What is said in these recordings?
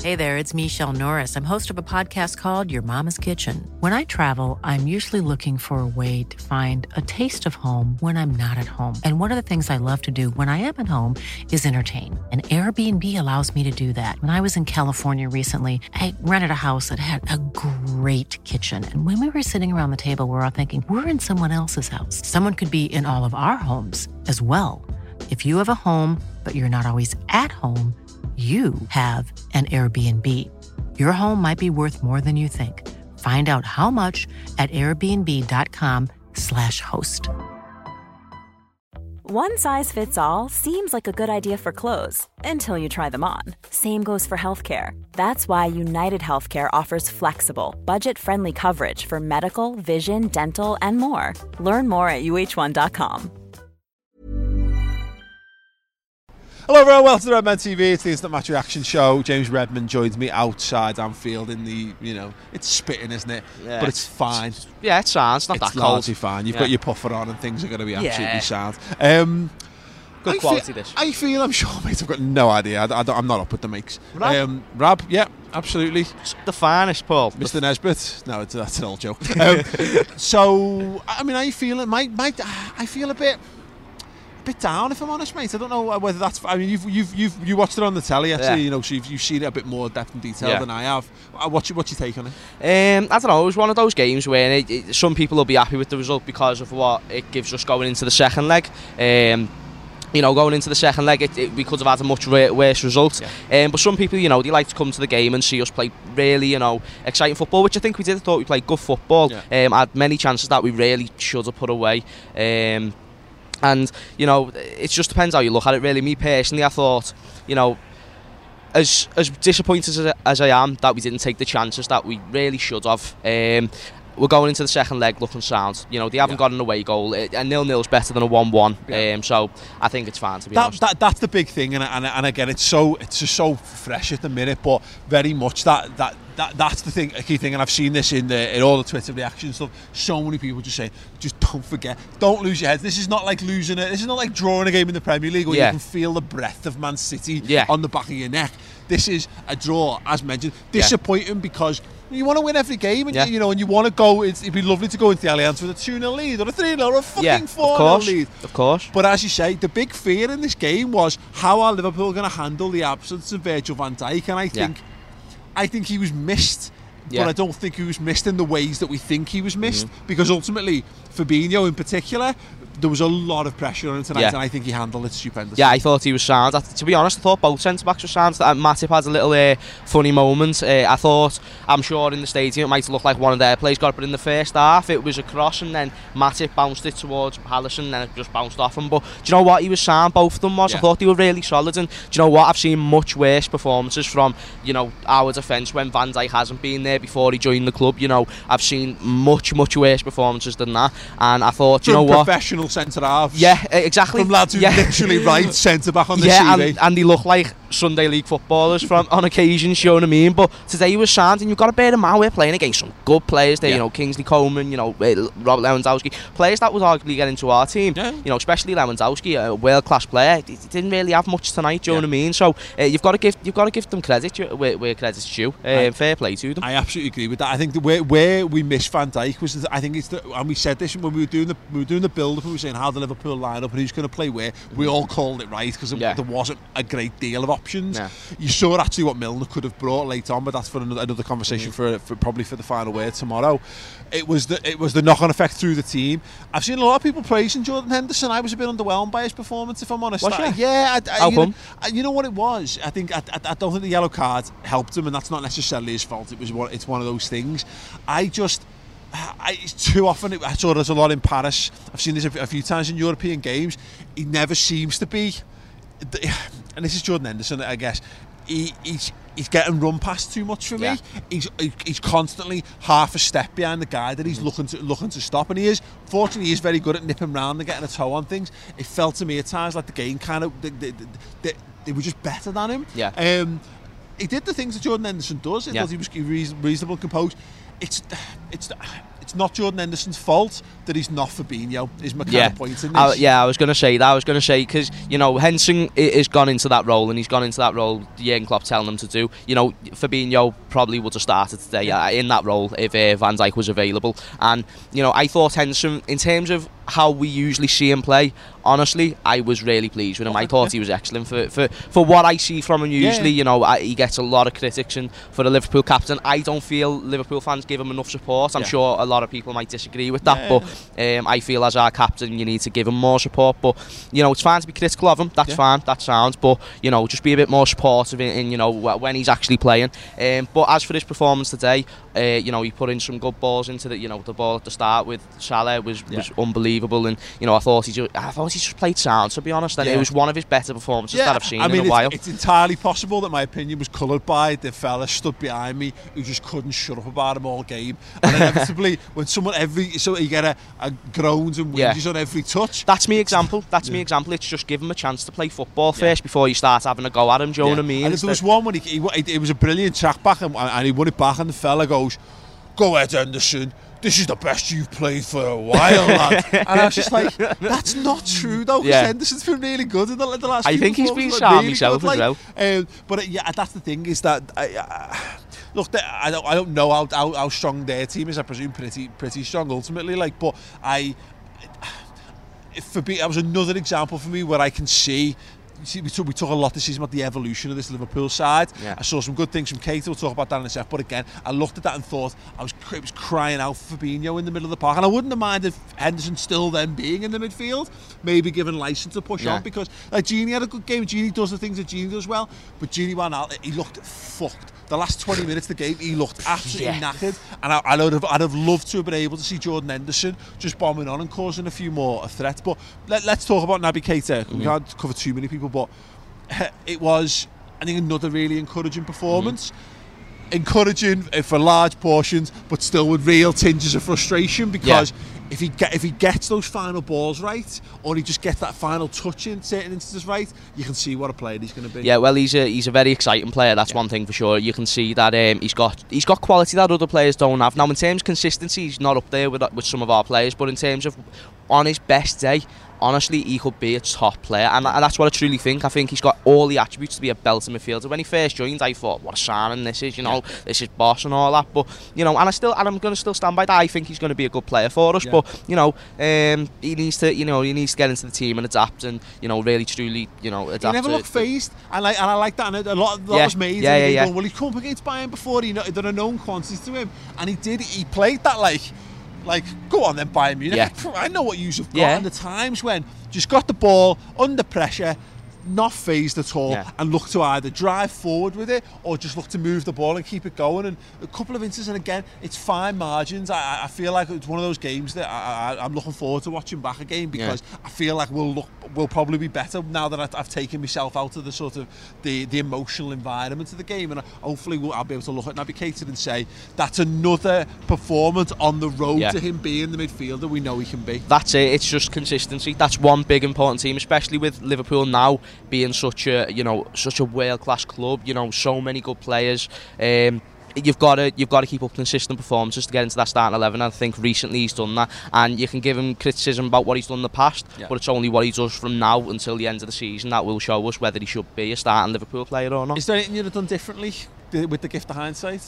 Hey there, it's Michelle Norris. I'm host of a podcast called Your Mama's Kitchen. When I travel, I'm usually looking for a way to find a taste of home when I'm not at home. And one of the things I love to do when I am at home is entertain. And Airbnb allows me to do that. When I was in California recently, I rented a house that had a great kitchen. And when we were sitting around the table, we were all thinking, we're in someone else's house. Someone could be in all of our homes as well. If you have a home, but you're not always at home, you have an Airbnb. Your home might be worth more than you think. Find out how much at airbnb.com/host. One size fits all seems like a good idea for clothes until you try them on. Same goes for healthcare. That's why United Healthcare offers flexible, budget-friendly coverage for medical, vision, dental, and more. Learn more at uh1.com. Hello everyone, welcome to the Redmen TV. It's the Instant Match Reaction Show. James Redman joins me outside Anfield in the, it's spitting, isn't it? Yeah. But it's fine. Yeah, it's fine. It's not that It's cold. largely fine. You've got your puffer on and things are going to be absolutely sound. Good quality dish. I'm sure, mate, I've got no idea. I'm not up with the makes. Rab? Rab, yeah, absolutely. The finest, Paul. Mr. Nesbitt. No, that's an old joke. So, I mean, how you feeling? I feel a bit down, if I'm honest, mate. I don't know whether that's. I mean, you watched it on the telly, actually. So you've seen it a bit more depth and detail than I have. What's your take on it? I don't know. It was one of those games where some people will be happy with the result because of what it gives us going into the second leg. Going into the second leg, we could have had a much worse result. But some people, they like to come to the game and see us play really, exciting football, which I think we did. I thought we played good football. Had many chances that we really should have put away. And, it just depends how you look at it, really. Me personally, I thought, as disappointed as I am that we didn't take the chances that we really should have, we're going into the second leg looking sound. They haven't got an away goal. A 0-0 is better than a 1-1. So I think it's fine, to be honest. That's the big thing, and again, it's just so fresh at the minute, but very much that's the thing, a key thing, and I've seen this in all the Twitter reaction stuff. So many people just saying, just don't forget, don't lose your head. This is not like losing it. This is not like drawing a game in the Premier League where you can feel the breath of Man City on the back of your neck. This is a draw, as mentioned. Disappointing because you want to win every game, and and you want to go. It'd be lovely to go into the Allianz with a 2-0 lead or a 3-0 or a fucking 4-0 lead. Of course. But as you say, the big fear in this game was how are Liverpool going to handle the absence of Virgil van Dijk, and I think he was missed. But I don't think he was missed in the ways that we think he was missed, because ultimately Fabinho in particular, there was a lot of pressure on him tonight, and I think he handled it stupendously. Yeah, I thought he was sound. To be honest, I thought both centre-backs were sound. Matip had a little funny moment. I'm sure in the stadium it might look like one of their plays got it, but in the first half it was a cross and then Matip bounced it towards Palace and then it just bounced off him. But do you know what? He was sound, both of them was. I thought they were really solid, and do you know what? I've seen much worse performances from, our defence when Van Dijk hasn't been there before he joined the club. I've seen much worse performances than that, and I thought, from professional centre halves. Yeah, exactly. From lads who literally write centre back on the CV. and they look like Sunday League footballers on occasion, you know what I mean? But today was sound, and you've got to bear in mind we're playing against some good players there. Kingsley Coman, Robert Lewandowski, players that would arguably get into our team. Especially Lewandowski, a world class player. He didn't really have much tonight, you know what I mean? So you've got to give them credit where credit's due. Fair play to them. I absolutely agree with that. I think where we missed Van Dijk was, and we said this when we were doing the build up, and we were saying how the Liverpool line up and who's going to play where. We all called it right because there wasn't a great deal of options. You saw actually what Milner could have brought late on, but that's for another conversation for probably for the final word tomorrow. It was the knock-on effect through the team. I've seen a lot of people praising Jordan Henderson. I was a bit underwhelmed by his performance, if I'm honest. You know what it was? I think I don't think the yellow card helped him, and that's not necessarily his fault. It's one of those things. It's too often. I saw there's a lot in Paris. I've seen this a few times in European games. He never seems to be, and this is Jordan Henderson, I guess. He's getting run past too much for me. He's constantly half a step behind the guy that he's looking to stop, and fortunately he is very good at nipping round and getting a toe on things. It felt to me at times like the game kind of they were just better than him. He did the things that Jordan Henderson does. I thought he was reasonable, composed. It's it's not Jordan Henderson's fault that he's not Fabinho, is my kind of point in this. I was going to say that. I was going to say, because, you know, Henderson has gone into that role, and he's gone into that role Jurgen Klopp telling him to do. You know, Fabinho probably would have started today in that role if Van Dijk was available. And, you know, I thought Henderson, in terms of how we usually see him play, honestly, I was really pleased with him. I thought he was excellent for what I see from him usually. You know, he gets a lot of critics, and for the Liverpool captain, I don't feel Liverpool fans give him enough support. I'm sure a lot of people might disagree with that, but I feel as our captain, you need to give him more support. But, you know, it's fine to be critical of him. That's fine. That sounds. But, you know, just be a bit more supportive in you know, when he's actually playing. But as for his performance today, you know, he put in some good balls into the, you know, the ball at the start with Salah was unbelievable, and, you know, I thought he just played sound, to be honest, and it was one of his better performances that I've seen in a while. It's entirely possible that my opinion was coloured by the fella stood behind me who just couldn't shut up about him all game, and inevitably when someone you get a groans and whinges on every touch. That's me example. It's just give him a chance to play football first before you start having a go at him. Do you know what I mean? And there was one when it was a brilliant track back, and he won it back, and the fella goes, "Go ahead, Henderson. This is the best you've played for a while, lad." And I was just like, that's not true, though, because Henderson's been really good in the last few I think he's been sharp really himself as well. But that's the thing, is that look, I don't know how strong their team is. I presume pretty strong ultimately. Like, but that was another example for me where I can see. We talk a lot this season about the evolution of this Liverpool side. I saw some good things from Keita. We'll talk about that in a sec. But again, I looked at that and thought it was crying out for Fabinho in the middle of the park. And I wouldn't have minded if Henderson still then being in the midfield, maybe given license to push on, because like Gini had a good game. Gini does the things that Gini does well, but Gini Wijnaldum, he looked fucked. The last 20 minutes of the game, he looked absolutely knackered. And I'd have loved to have been able to see Jordan Henderson just bombing on and causing a few more threats. But let's talk about Naby Keita. We can't cover too many people, but it was, I think, another really encouraging performance. Encouraging for large portions, but still with real tinges of frustration, because if he gets those final balls right, or he just gets that final touch in certain instances right, you can see what a player he's going to be. Yeah, well, he's a very exciting player. That's one thing for sure. You can see that he's got quality that other players don't have. Now, in terms of consistency, he's not up there with some of our players, but in terms of on his best day, honestly, he could be a top player, and that's what I truly think. I think he's got all the attributes to be a belter midfielder. When he first joined, I thought, what a signing this is, you know, this is boss and all that. But, you know, and I'm going to still stand by that. I think he's going to be a good player for us. But, you know, he needs to get into the team and adapt, and, you know, really truly, you know, adapt. He never looked phased, and I like that. And a lot was made. Going, well, he's come up against Bayern before. There are known quantities to him, and he played that like, go on then, Bayern Munich. I know what you've got. And the times when just got the ball under pressure, not phased at all, and look to either drive forward with it or just look to move the ball and keep it going. And a couple of instances, and again, it's fine margins. I feel like it's one of those games that I'm looking forward to watching back again, because I feel like we'll probably be better now that I've taken myself out of the sort of the emotional environment of the game, and hopefully I'll be able to look at Naby Keita and say that's another performance on the road to him being the midfielder we know he can be. That's it. It's just consistency. That's one big important team, especially with Liverpool now being such a world-class club. You know, so many good players. You've got to keep up consistent performances to get into that starting 11. I think recently he's done that, and you can give him criticism about what he's done in the past, but it's only what he does from now until the end of the season that will show us whether he should be a starting Liverpool player or not. Is there anything you'd have done differently with the gift of hindsight?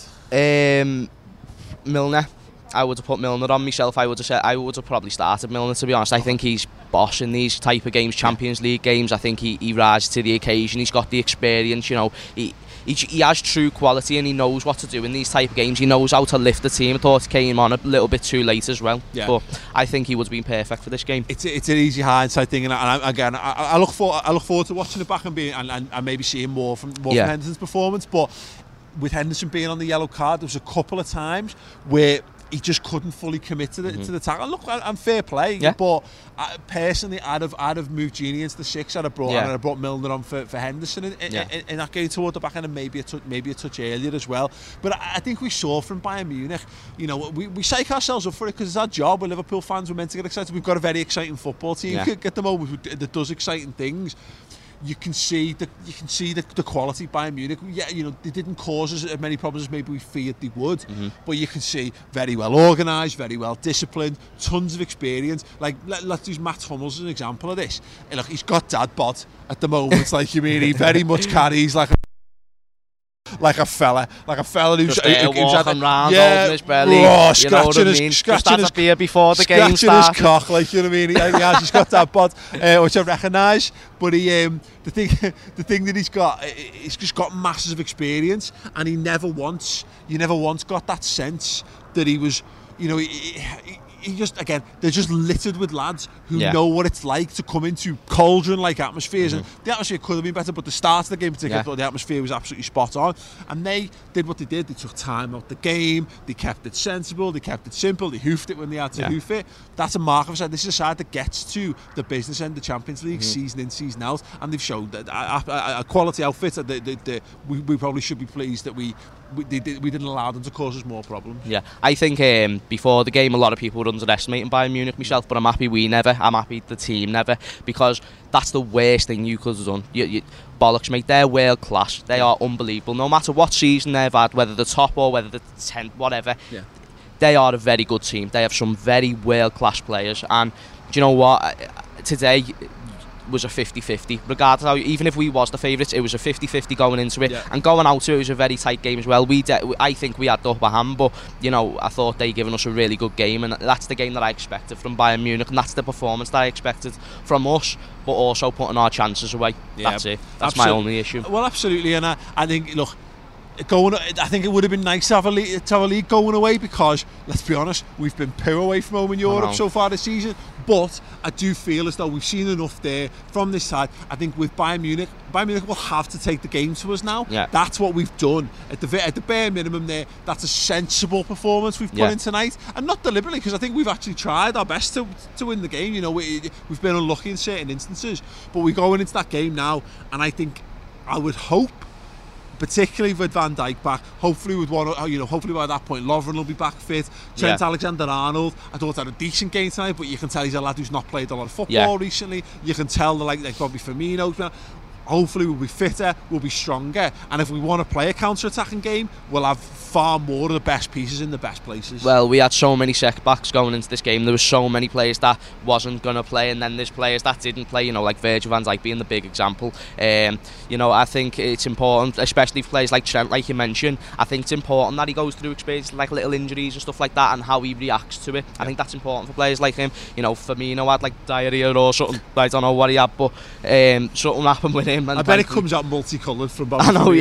Milner. I would have put Milner on myself. I would have probably started Milner, to be honest. I think he's boss in these type of games, Champions League games. I think he rises to the occasion. He's got the experience, you know. He has true quality, and he knows what to do in these type of games. He knows how to lift the team. I thought he came on a little bit too late as well, but I think he would have been perfect for this game. It's an easy hindsight thing, and I look forward to watching it back and maybe seeing more from Henderson's performance. But with Henderson being on the yellow card, there was a couple of times where he just couldn't fully commit to the tackle. Look, I'm fair play, but personally, I'd have moved Gini into the 6. I'd have brought Milner on for Henderson in that game toward the back end, and maybe a touch earlier as well. But I think we saw from Bayern Munich, you know, we psych ourselves up for it because it's our job. We're Liverpool fans. We're meant to get excited. We've got a very exciting football team. Get them over that does exciting things. you can see the quality Bayern Munich. Yeah, you know, they didn't cause us as many problems as maybe we feared they would, but you can see very well organised, very well disciplined, tons of experience. Like let's use Matt Hummels as an example of this. And look, he's got dad bod at the moment. Like, you mean, he very much carries like a fella who's walking around holding his belly, scratching his beer before the game starts, his cock, like, you know what I mean. He's got that bod, which I recognise. But the thing that he's just got masses of experience, and you never once got that sense that he was, you know, he just, again, they're just littered with lads who know what it's like to come into cauldron-like atmospheres. And the atmosphere could have been better, but the start of the game particularly, I thought the atmosphere was absolutely spot on. And they did what they did. They took time out the game. They kept it sensible. They kept it simple. They hoofed it when they had to hoof it. That's a mark of a side. This is a side that gets to the business end of the Champions League season in, season out. And they've showed that a quality outfit. We probably should be pleased that we didn't allow them to cause us more problems. Yeah, I think before the game, a lot of people were underestimating Bayern Munich, myself, but I'm happy we never. I'm happy the team never, because that's the worst thing you could have done. Bollocks, mate. They're world class. They are unbelievable. No matter what season they've had, whether the top or whether the 10th, whatever, they are a very good team. They have some very world class players, and do you know what? Today was a 50-50, regardless how, even if we was the favourites, it was a 50-50 going into it, and going out to it was a very tight game as well. I think we had the upper hand, but you know, I thought they given us a really good game, and that's the game that I expected from Bayern Munich, and that's the performance that I expected from us, but also putting our chances away. That's it. That's my only issue. Well, absolutely, and I think, look, I think it would have been nice to have a league going away, because let's be honest, we've been poor away from home in Europe so far this season. But I do feel as though we've seen enough there from this side. I think with Bayern Munich will have to take the game to us now. That's what we've done at the bare minimum there. That's a sensible performance we've put in tonight, and not deliberately, because I think we've actually tried our best to win the game. You know, we've been unlucky in certain instances, but we're going into that game now, and I think, I would hope, particularly with Van Dijk back, hopefully by that point Lovren will be back fit. Trent Alexander-Arnold, I thought had a decent game tonight, but you can tell he's a lad who's not played a lot of football recently. You can tell like Bobby Firmino. Hopefully we'll be fitter, we'll be stronger, and if we want to play a counter-attacking game, we'll have far more of the best pieces in the best places. Well, we had so many setbacks going into this game. There were so many players that wasn't going to play, and then there's players that didn't play, you know, like Virgil van Dijk being the big example. You know, I think it's important, especially for players like Trent, like you mentioned. I think it's important that he goes through experiences like little injuries and stuff like that, and how he reacts to it. I think that's important for players like him. You know, Firmino had like diarrhea or something. I don't know what he had, but something happened with him. I bet it comes out multicoloured from Bobby. I know,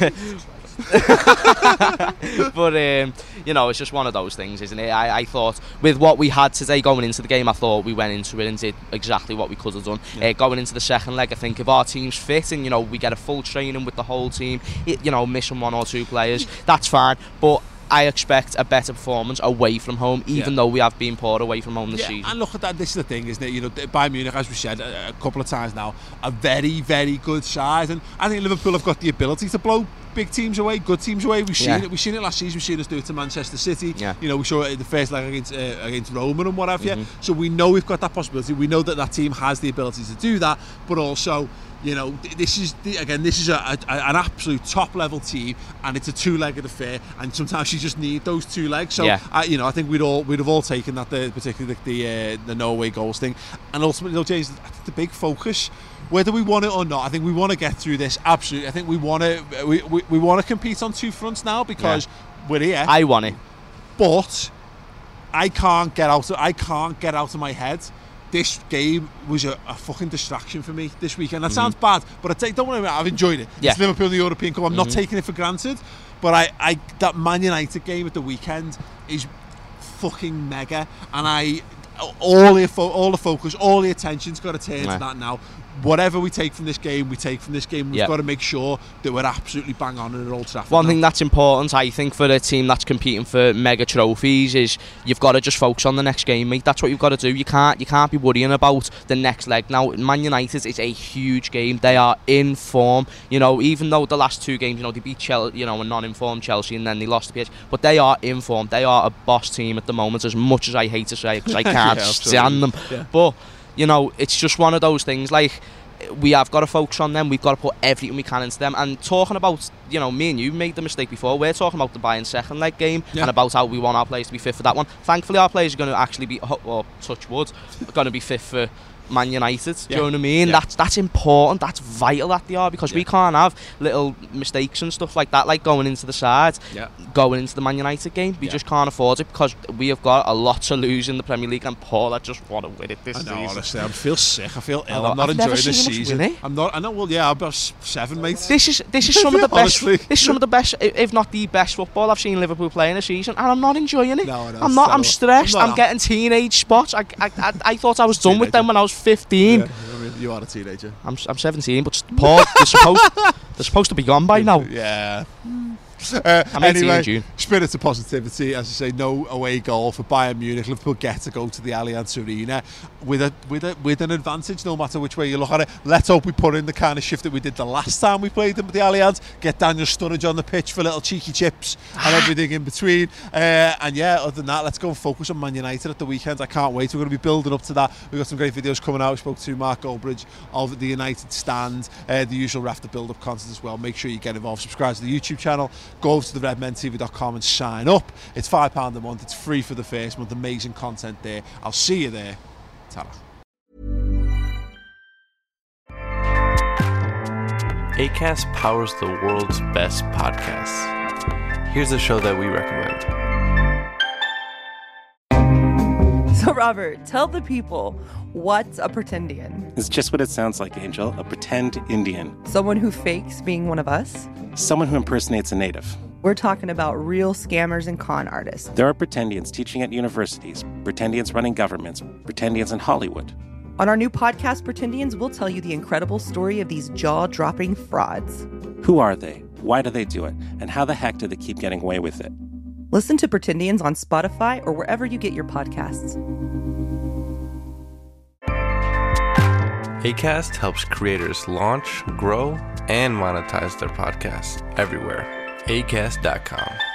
but you know, it's just one of those things, isn't it? I thought with what we had today going into the game, I thought we went into it and did exactly what we could have done. Going into the second leg, I think if our team's fit and, you know, we get a full training with the whole team, you know, missing one or two players, that's fine, but I expect a better performance away from home, even though we have been poor away from home this season. And look at that, this is the thing, isn't it? You know, Bayern Munich, as we said a couple of times now, a very, very good side, and I think Liverpool have got the ability to blow big teams away, good teams away. We've seen it. We've seen it last season. We've seen us do it to Manchester City. You know, we saw it in the first leg against Roma and what have you. So we know we've got that possibility. We know that team has the ability to do that, but also, you know, this is an absolute top level team, and it's a two-legged affair, and sometimes you just need those two legs. So you know, I think we'd have all taken that, particularly the no-away goals thing, and ultimately, you know, James, I think the big focus, whether we want it or not, I think we want to get through this. Absolutely, I think we want to compete on two fronts now, because we're here. I want it, but I can't get out of my head. This game was a fucking distraction for me this weekend. That sounds bad, but don't worry about it. I've enjoyed it. It's Liverpool in the European Cup. I'm not taking it for granted, but that Man United game at the weekend is fucking mega, and all the focus, all the attention's got to turn to that now. Whatever we take from this game, We've got to make sure that we're absolutely bang on at Old Trafford. One thing that's important, I think, for a team that's competing for mega trophies is you've got to just focus on the next game, mate. That's what you've got to do. You can't be worrying about the next leg. Now, Man United is a huge game. They are in form. You know, even though the last two games, you know, they beat Chelsea, you know, a non-informed Chelsea, and then they lost the pitch, but they are in form. They are a boss team at the moment, as much as I hate to say it, because I can't stand them. But you know, it's just one of those things. Like, we have got to focus on them. We've got to put everything we can into them. And talking about, you know, me and you made the mistake before. We're talking about the Bayern second leg game and about how we want our players to be fit for that one. Thankfully, our players are going to actually be, or touch wood, are going to be fit for Man United. Do you know what I mean? That's important. That's vital that they are, because we can't have little mistakes and stuff like that, like going into the side, going into the Man United game. We just can't afford it, because we have got a lot to lose in the Premier League, and Paul, I just want to win it this season. I know, honestly, I feel sick. I feel ill. I'm not enjoying this season. I'm not. I know. Well, yeah, I'm about 7, mate. This is some of the best. This is some of the best, if not the best football I've seen Liverpool play in a season, and I'm not enjoying it. No, I'm not. I'm stressed. I'm getting teenage spots. I thought I was done with them when I was 15. Yeah. I mean, you are a teenager. I'm 17, but Paul, they're supposed to be gone by now. Yeah. I'm 18 in June. Spirit of positivity, as I say, no away goal for Bayern Munich. Liverpool get to go to the Allianz Arena with an advantage, no matter which way you look at it. Let's hope we put in the kind of shift that we did the last time we played them at the Allianz. Get Daniel Sturridge on the pitch for little cheeky chips and everything in between. And yeah, other than that, let's go and focus on Man United at the weekend. I can't wait. We're going to be building up to that. We've got some great videos coming out. We spoke to Mark Goldbridge of the United Stand, the usual Rafter build-up content as well. Make sure you get involved. Subscribe to the YouTube channel. Go over to the redmentv.com and sign up. It's £5 a month. It's free for the first month. Amazing content there. I'll see you there. Ta-ra. Acast powers the world's best podcasts. Here's a show that we recommend. So, Robert, tell the people, what's a pretendian? It's just what it sounds like, Angel. A pretend Indian. Someone who fakes being one of us? Someone who impersonates a native. We're talking about real scammers and con artists. There are pretendians teaching at universities, pretendians running governments, pretendians in Hollywood. On our new podcast, Pretendians, we'll tell you the incredible story of these jaw-dropping frauds. Who are they? Why do they do it? And how the heck do they keep getting away with it? Listen to Pretendians on Spotify or wherever you get your podcasts. Acast helps creators launch, grow, and monetize their podcasts everywhere. Acast.com.